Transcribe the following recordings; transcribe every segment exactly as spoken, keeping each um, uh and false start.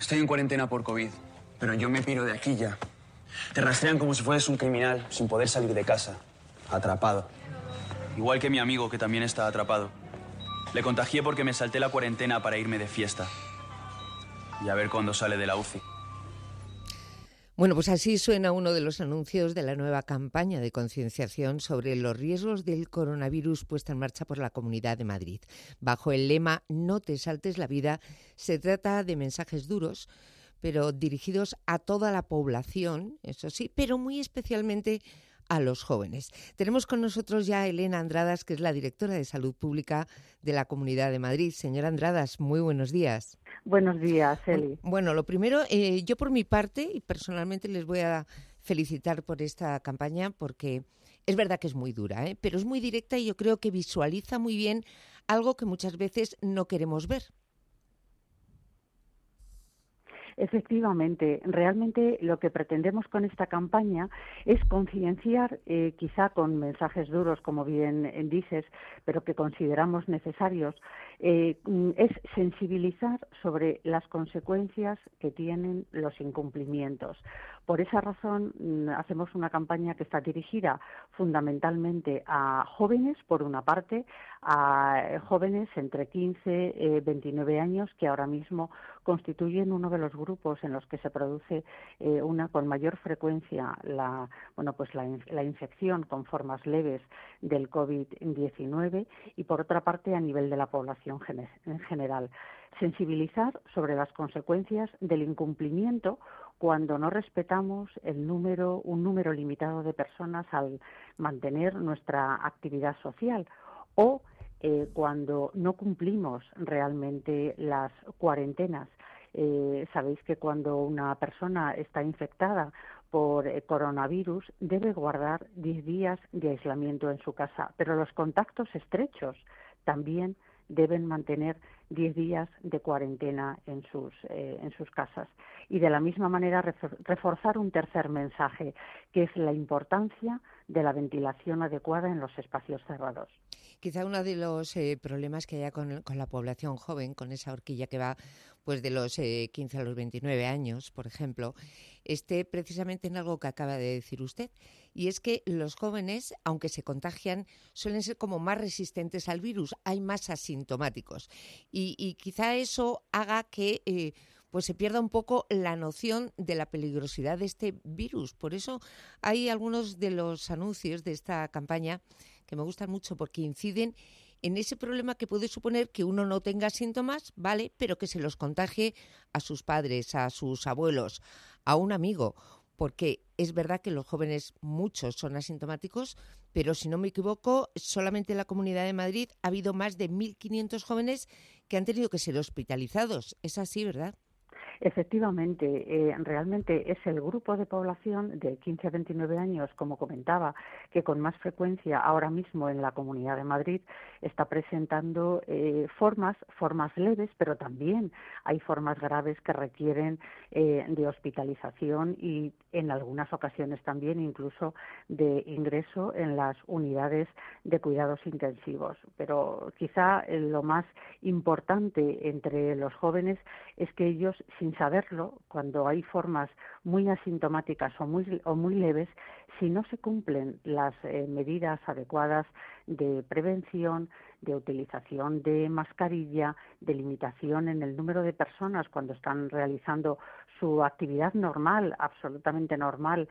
Estoy en cuarentena por COVID, pero yo me piro de aquí ya. Te rastrean como si fueras un criminal, sin poder salir de casa. Atrapado. Igual que mi amigo, que también está atrapado. Le contagié porque me salté la cuarentena para irme de fiesta. Y a ver cuándo sale de la U C I. Bueno, pues así suena uno de los anuncios de la nueva campaña de concienciación sobre los riesgos del coronavirus puesta en marcha por la Comunidad de Madrid. Bajo el lema "No te saltes la vida", se trata de mensajes duros, pero dirigidos a toda la población, eso sí, pero muy especialmente a los jóvenes. Tenemos con nosotros ya a Elena Andradas, que es la directora de Salud Pública de la Comunidad de Madrid. Señora Andradas, muy buenos días. Buenos días, Eli. Bueno, lo primero, eh, yo por mi parte, y personalmente les voy a felicitar por esta campaña, porque es verdad que es muy dura, ¿eh? Pero es muy directa y yo creo que visualiza muy bien algo que muchas veces no queremos ver. Efectivamente, realmente lo que pretendemos con esta campaña es concienciar, eh, quizá con mensajes duros, como bien dices, pero que consideramos necesarios, eh, es sensibilizar sobre las consecuencias que tienen los incumplimientos. Por esa razón, hacemos una campaña que está dirigida fundamentalmente a jóvenes, por una parte, a jóvenes entre quince y veintinueve años, que ahora mismo constituyen uno de los grupos en los que se produce eh, una con mayor frecuencia la bueno pues la, la infección con formas leves del COVID diecinueve, y por otra parte a nivel de la población gen- en general. Sensibilizar sobre las consecuencias del incumplimiento cuando no respetamos el número, un número limitado de personas al mantener nuestra actividad social, o eh, cuando no cumplimos realmente las cuarentenas. Eh, sabéis que cuando una persona está infectada por eh, coronavirus debe guardar diez días de aislamiento en su casa, pero los contactos estrechos también deben mantener diez días de cuarentena en sus, eh, en sus casas. Y de la misma manera reforzar un tercer mensaje, que es la importancia de la ventilación adecuada en los espacios cerrados. Quizá uno de los eh, problemas que haya con, con la población joven, con esa horquilla que va pues de los eh, quince a los veintinueve años, por ejemplo, esté precisamente en algo que acaba de decir usted, y es que los jóvenes, aunque se contagian, suelen ser como más resistentes al virus, hay más asintomáticos, y, y quizá eso haga que eh, pues se pierda un poco la noción de la peligrosidad de este virus. Por eso hay algunos de los anuncios de esta campaña que me gustan mucho, porque inciden en ese problema que puede suponer que uno no tenga síntomas, ¿vale?, pero que se los contagie a sus padres, a sus abuelos, a un amigo, porque es verdad que los jóvenes, muchos son asintomáticos, pero si no me equivoco, solamente en la Comunidad de Madrid ha habido más de mil quinientos jóvenes que han tenido que ser hospitalizados. Es así, ¿verdad? Efectivamente, eh, realmente es el grupo de población de quince a veintinueve años, como comentaba, que con más frecuencia ahora mismo en la Comunidad de Madrid está presentando eh, formas, formas leves, pero también hay formas graves que requieren eh, de hospitalización y en algunas ocasiones también incluso de ingreso en las unidades de cuidados intensivos. Pero quizá eh, lo más importante entre los jóvenes es que ellos, sin saberlo, cuando hay formas muy asintomáticas o muy, o muy leves, si no se cumplen las eh, medidas adecuadas de prevención, de utilización de mascarilla, de limitación en el número de personas cuando están realizando su actividad normal, absolutamente normal,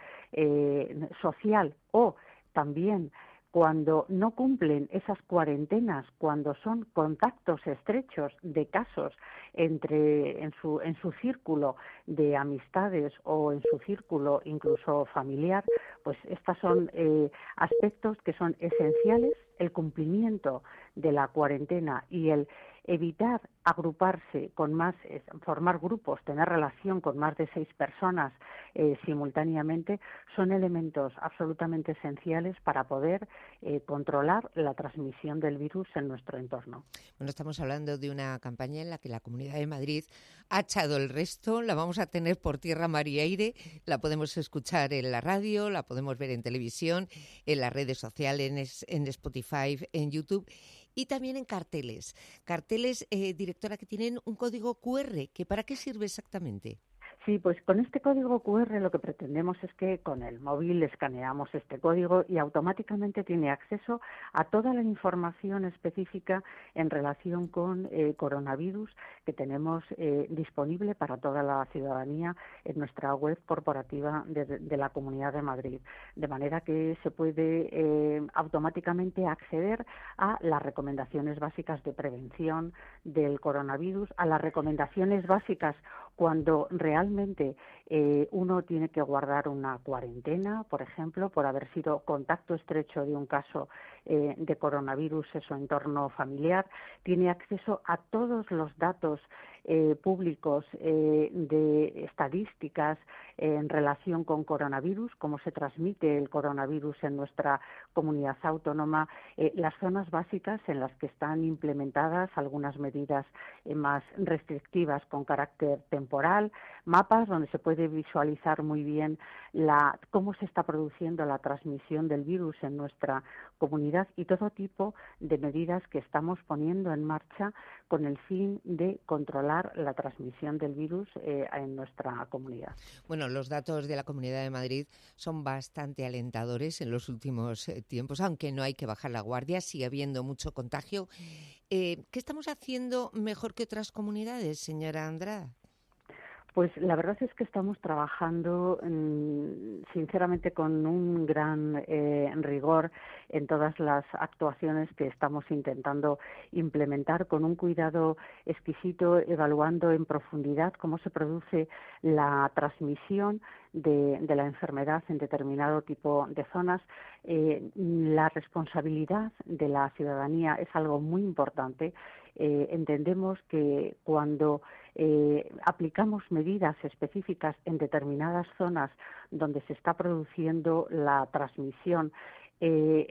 eh, social, o también cuando no cumplen esas cuarentenas, cuando son contactos estrechos de casos entre en su en su círculo de amistades o en su círculo incluso familiar, pues estos son eh, aspectos que son esenciales, el cumplimiento de la cuarentena y el evitar agruparse con más, eh, formar grupos, tener relación con más de seis personas eh, simultáneamente, son elementos absolutamente esenciales para poder eh, controlar la transmisión del virus en nuestro entorno. Bueno, estamos hablando de una campaña en la que la Comunidad de Madrid ha echado el resto, la vamos a tener por tierra, mar y aire, la podemos escuchar en la radio, la podemos ver en televisión, en las redes sociales, en, en Spotify, en YouTube, y también en carteles. Carteles, eh, directora, que tienen un código cu erre, ¿que para qué sirve exactamente? Sí, pues con este código cu erre lo que pretendemos es que con el móvil escaneamos este código y automáticamente tiene acceso a toda la información específica en relación con eh, coronavirus que tenemos eh, disponible para toda la ciudadanía en nuestra web corporativa de, de la Comunidad de Madrid. De manera que se puede eh, automáticamente acceder a las recomendaciones básicas de prevención del coronavirus, a las recomendaciones básicas cuando realmente eh, uno tiene que guardar una cuarentena, por ejemplo, por haber sido contacto estrecho de un caso eh, de coronavirus en su entorno familiar, tiene acceso a todos los datos eh, públicos eh, de estadísticas eh, en relación con coronavirus, cómo se transmite el coronavirus en nuestra comunidad autónoma, eh, las zonas básicas en las que están implementadas algunas medidas eh, más restrictivas con carácter temporal, mapas donde se puede visualizar muy bien la, cómo se está produciendo la transmisión del virus en nuestra comunidad y todo tipo de medidas que estamos poniendo en marcha con el fin de controlar la transmisión del virus eh, en nuestra comunidad. Bueno, los datos de la Comunidad de Madrid son bastante alentadores en los últimos eh, tiempos, aunque no hay que bajar la guardia, sigue habiendo mucho contagio. Eh, ¿Qué estamos haciendo mejor que otras comunidades, señora Andrada? Pues la verdad es que estamos trabajando mmm, sinceramente con un gran eh, rigor en todas las actuaciones que estamos intentando implementar, con un cuidado exquisito, evaluando en profundidad cómo se produce la transmisión de, de la enfermedad en determinado tipo de zonas. Eh, la responsabilidad de la ciudadanía es algo muy importante. Eh, entendemos que cuando eh, aplicamos medidas específicas en determinadas zonas donde se está produciendo la transmisión, Eh,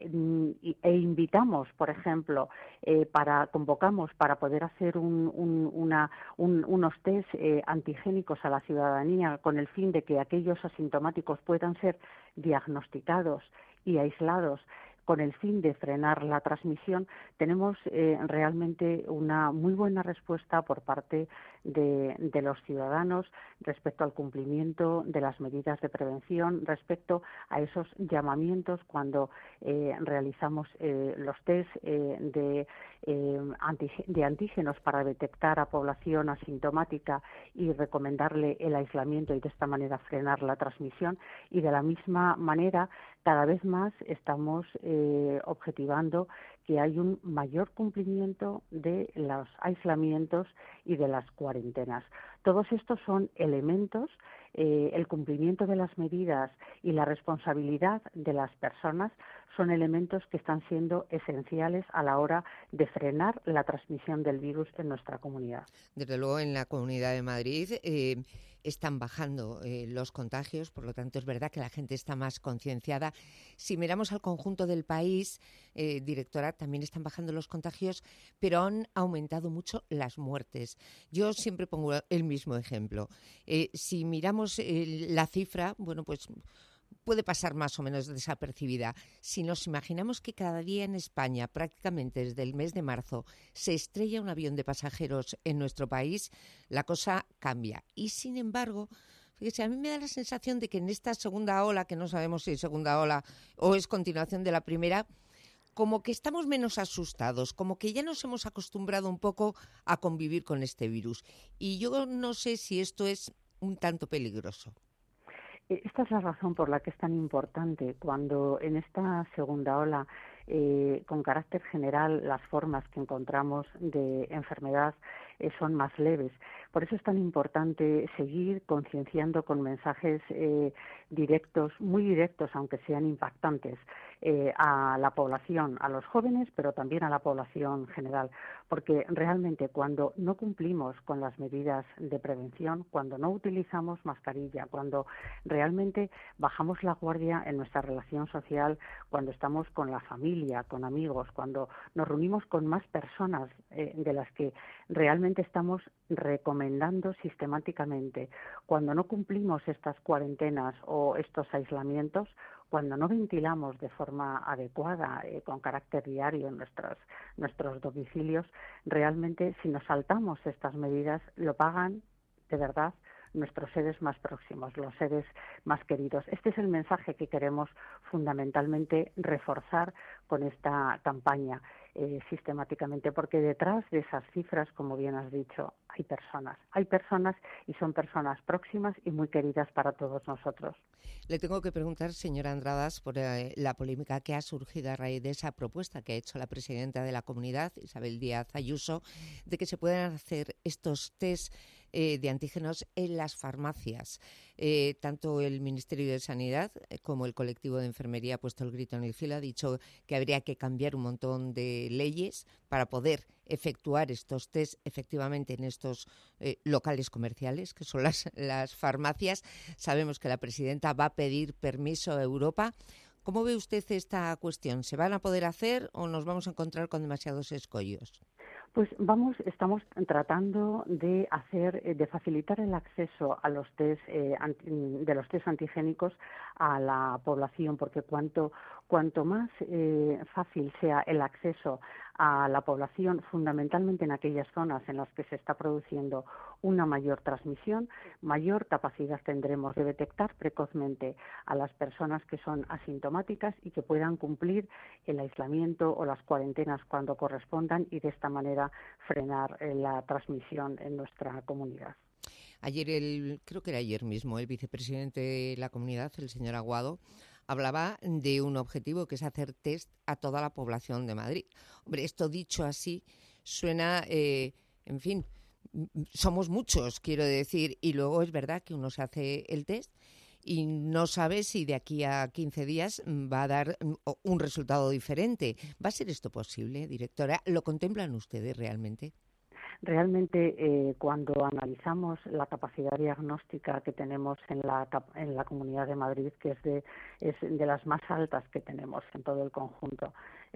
e invitamos, por ejemplo, eh, para convocamos para poder hacer un, un, una, un, unos test eh, antigénicos a la ciudadanía con el fin de que aquellos asintomáticos puedan ser diagnosticados y aislados con el fin de frenar la transmisión, tenemos eh, realmente una muy buena respuesta por parte de, de los ciudadanos respecto al cumplimiento de las medidas de prevención, respecto a esos llamamientos cuando eh, realizamos eh, los test eh, de, eh, antig- de antígenos para detectar a población asintomática y recomendarle el aislamiento y de esta manera frenar la transmisión. Y de la misma manera, cada vez más estamos eh, objetivando que hay un mayor cumplimiento de los aislamientos y de las cuarentenas. Todos estos son elementos, eh, el cumplimiento de las medidas y la responsabilidad de las personas son elementos que están siendo esenciales a la hora de frenar la transmisión del virus en nuestra comunidad. Desde luego, en la Comunidad de Madrid eh, están bajando eh, los contagios, por lo tanto es verdad que la gente está más concienciada. Si miramos al conjunto del país, eh, directora, también están bajando los contagios, pero han aumentado mucho las muertes. Yo siempre pongo el mismo ejemplo. Eh, si miramos eh, la cifra, bueno, pues puede pasar más o menos desapercibida. Si nos imaginamos que cada día en España, prácticamente desde el mes de marzo, se estrella un avión de pasajeros en nuestro país, la cosa cambia. Y sin embargo, fíjese, a mí me da la sensación de que en esta segunda ola, que no sabemos si es segunda ola o es continuación de la primera, como que estamos menos asustados, como que ya nos hemos acostumbrado un poco a convivir con este virus. Y yo no sé si esto es un tanto peligroso. Esta es la razón por la que es tan importante cuando en esta segunda ola, eh, con carácter general, las formas que encontramos de enfermedad eh, son más leves. Por eso es tan importante seguir concienciando con mensajes eh, directos, muy directos, aunque sean impactantes, eh, a la población, a los jóvenes, pero también a la población general. Porque realmente cuando no cumplimos con las medidas de prevención, cuando no utilizamos mascarilla, cuando realmente bajamos la guardia en nuestra relación social, cuando estamos con la familia, con amigos, cuando nos reunimos con más personas eh, de las que realmente estamos recomendando recomendando sistemáticamente, cuando no cumplimos estas cuarentenas o estos aislamientos, cuando no ventilamos de forma adecuada, eh, con carácter diario en nuestros, nuestros domicilios, realmente si nos saltamos estas medidas lo pagan de verdad nuestros seres más próximos, los seres más queridos. Este es el mensaje que queremos fundamentalmente reforzar con esta campaña eh, sistemáticamente, porque detrás de esas cifras, como bien has dicho, hay personas, hay personas y son personas próximas y muy queridas para todos nosotros. Le tengo que preguntar, señora Andradas, por eh, la polémica que ha surgido a raíz de esa propuesta que ha hecho la presidenta de la comunidad, Isabel Díaz Ayuso, de que se puedan hacer estos test eh, de antígenos en las farmacias. Eh, tanto el Ministerio de Sanidad como el colectivo de enfermería ha puesto el grito en el cielo, ha dicho que habría que cambiar un montón de leyes para poder efectuar estos test efectivamente en estos eh, locales comerciales, que son las, las farmacias. Sabemos que la presidenta va a pedir permiso a Europa. ¿Cómo ve usted esta cuestión? ¿Se van a poder hacer o nos vamos a encontrar con demasiados escollos? Pues vamos, estamos tratando de hacer, de facilitar el acceso a los test, eh, anti, de los test antigénicos a la población, porque cuanto cuanto más eh, fácil sea el acceso a la población, fundamentalmente en aquellas zonas en las que se está produciendo una mayor transmisión, mayor capacidad tendremos de detectar precozmente a las personas que son asintomáticas y que puedan cumplir el aislamiento o las cuarentenas cuando correspondan y de esta manera frenar eh, la transmisión en nuestra comunidad. Ayer, el, creo que era ayer mismo, el vicepresidente de la comunidad, el señor Aguado, hablaba de un objetivo que es hacer test a toda la población de Madrid. Hombre, esto dicho así suena, eh, en fin, somos muchos, quiero decir, y luego es verdad que uno se hace el test y no sabe si de aquí a quince días va a dar un resultado diferente. ¿Va a ser esto posible, directora? ¿Lo contemplan ustedes realmente? Realmente, eh, cuando analizamos la capacidad diagnóstica que tenemos en la, en la Comunidad de Madrid, que es de, es de las más altas que tenemos en todo el conjunto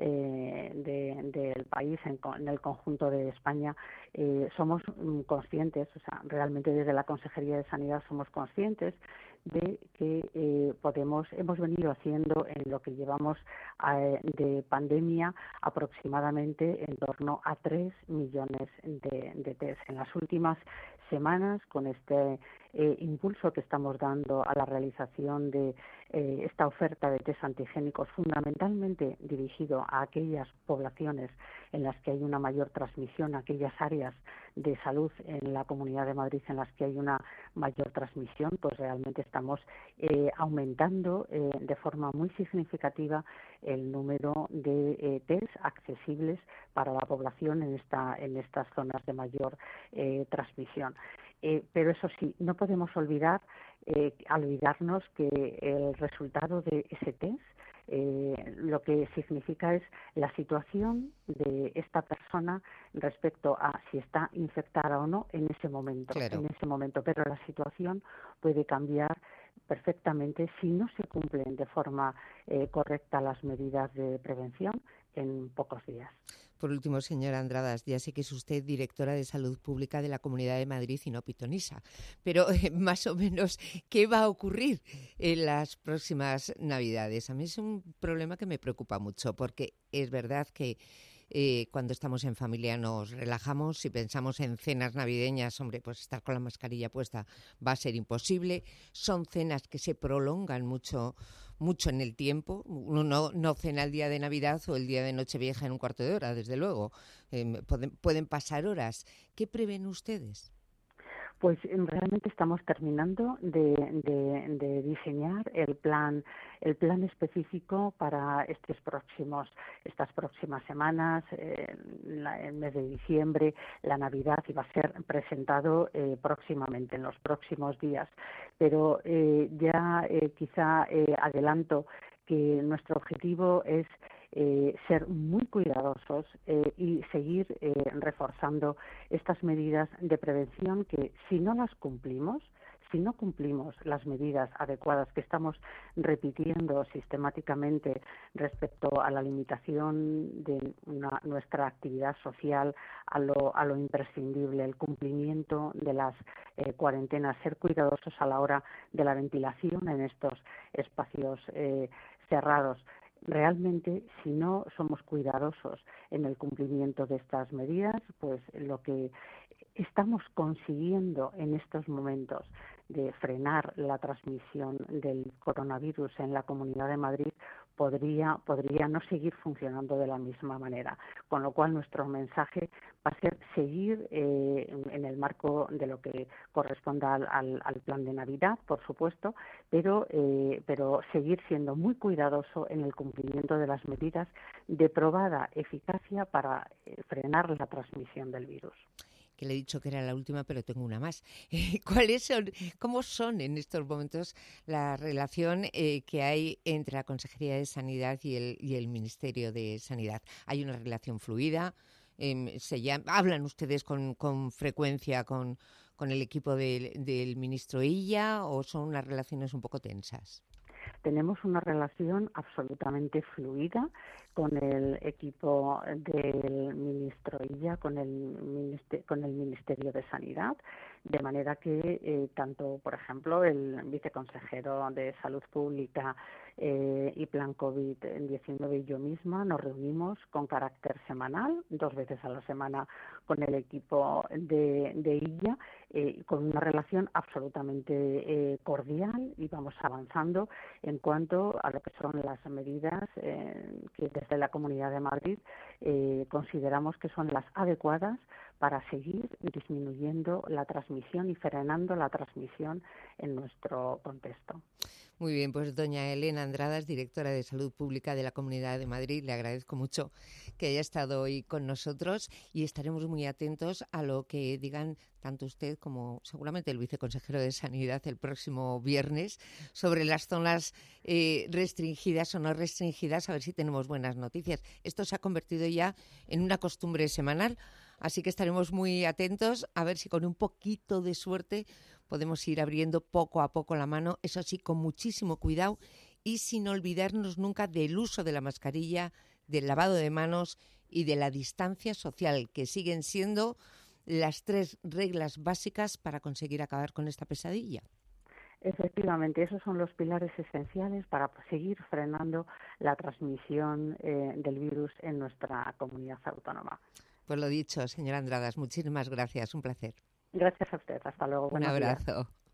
eh, del de, país, en, en el conjunto de España, eh, somos mm, conscientes, o sea, realmente desde la Consejería de Sanidad somos conscientes de que eh, podemos, hemos venido haciendo en lo que llevamos eh, de pandemia aproximadamente en torno a tres millones de, de test. En las últimas semanas, con este eh, impulso que estamos dando a la realización de eh, esta oferta de test antigénicos, fundamentalmente dirigido a aquellas poblaciones en las que hay una mayor transmisión, aquellas áreas de salud en la Comunidad de Madrid en las que hay una mayor transmisión, pues realmente estamos eh, aumentando eh, de forma muy significativa el número de eh, test accesibles para la población en esta en estas zonas de mayor eh, transmisión. Eh, pero eso sí, no podemos olvidar eh, olvidarnos que el resultado de ese test Eh, lo que significa es la situación de esta persona respecto a si está infectada o no en ese momento, claro. en ese momento, pero la situación puede cambiar perfectamente si no se cumplen de forma eh, correcta las medidas de prevención en pocos días. Por último, señora Andradas, ya sé que es usted directora de Salud Pública de la Comunidad de Madrid y no pitonisa, pero eh, más o menos, ¿qué va a ocurrir en las próximas Navidades? A mí es un problema que me preocupa mucho, porque es verdad que eh, cuando estamos en familia nos relajamos. Si pensamos en cenas navideñas, hombre, pues estar con la mascarilla puesta va a ser imposible. Son cenas que se prolongan mucho mucho en el tiempo. Uno no, no cena el día de Navidad o el día de Nochevieja en un cuarto de hora, desde luego. Eh, pueden, pueden pasar horas. ¿Qué prevén ustedes? Pues realmente estamos terminando de, de, de diseñar el plan, el plan específico para estos próximos, estas próximas semanas, eh, la, el mes de diciembre, la Navidad, y va a ser presentado eh, próximamente, en los próximos días. Pero eh, ya eh, quizá eh, adelanto que nuestro objetivo es Eh, ser muy cuidadosos eh, y seguir eh, reforzando estas medidas de prevención que, si no las cumplimos, Si no cumplimos las medidas adecuadas que estamos repitiendo sistemáticamente respecto a la limitación de una, nuestra actividad social a lo, a lo imprescindible, el cumplimiento de las eh, cuarentenas, ser cuidadosos a la hora de la ventilación en estos espacios eh, cerrados. Realmente, si no somos cuidadosos en el cumplimiento de estas medidas, pues lo que estamos consiguiendo en estos momentos de frenar la transmisión del coronavirus en la Comunidad de Madrid podría, podría no seguir funcionando de la misma manera. Con lo cual, nuestro mensaje va a ser seguir eh, en el marco de lo que corresponda al, al, al plan de Navidad, por supuesto, pero, eh, pero seguir siendo muy cuidadoso en el cumplimiento de las medidas de probada eficacia para eh, frenar la transmisión del virus. Que le he dicho que era la última, pero tengo una más. ¿Cuáles son, cómo son en estos momentos la relación eh, que hay entre la Consejería de Sanidad y el, y el Ministerio de Sanidad? ¿Hay una relación fluida? Eh, se llama, ¿hablan ustedes con, con frecuencia con, con el equipo de, del ministro Illa o son unas relaciones un poco tensas? Tenemos una relación absolutamente fluida con el equipo del ministro Illa, con el, minister- con el Ministerio de Sanidad, de manera que eh, tanto, por ejemplo, el viceconsejero de Salud Pública eh, y Plan COVID diecinueve y yo misma nos reunimos con carácter semanal, dos veces a la semana con el equipo de, de Illa, eh, con una relación absolutamente eh, cordial y vamos avanzando en cuanto a lo que son las medidas eh, que desde la Comunidad de Madrid eh, consideramos que son las adecuadas para seguir disminuyendo la transmisión y frenando la transmisión en nuestro contexto. Muy bien, pues doña Elena Andradas, directora de Salud Pública de la Comunidad de Madrid, le agradezco mucho que haya estado hoy con nosotros y estaremos muy atentos a lo que digan tanto usted como seguramente el viceconsejero de Sanidad el próximo viernes sobre las zonas eh, restringidas o no restringidas, a ver si tenemos buenas noticias. Esto se ha convertido ya en una costumbre semanal, así que estaremos muy atentos a ver si con un poquito de suerte podemos ir abriendo poco a poco la mano, eso sí, con muchísimo cuidado y sin olvidarnos nunca del uso de la mascarilla, del lavado de manos y de la distancia social, que siguen siendo las tres reglas básicas para conseguir acabar con esta pesadilla. Efectivamente, esos son los pilares esenciales para seguir frenando la transmisión eh, del virus en nuestra comunidad autónoma. Pues lo dicho, señora Andradas, muchísimas gracias, un placer. Gracias a usted, hasta luego. Un abrazo. Días.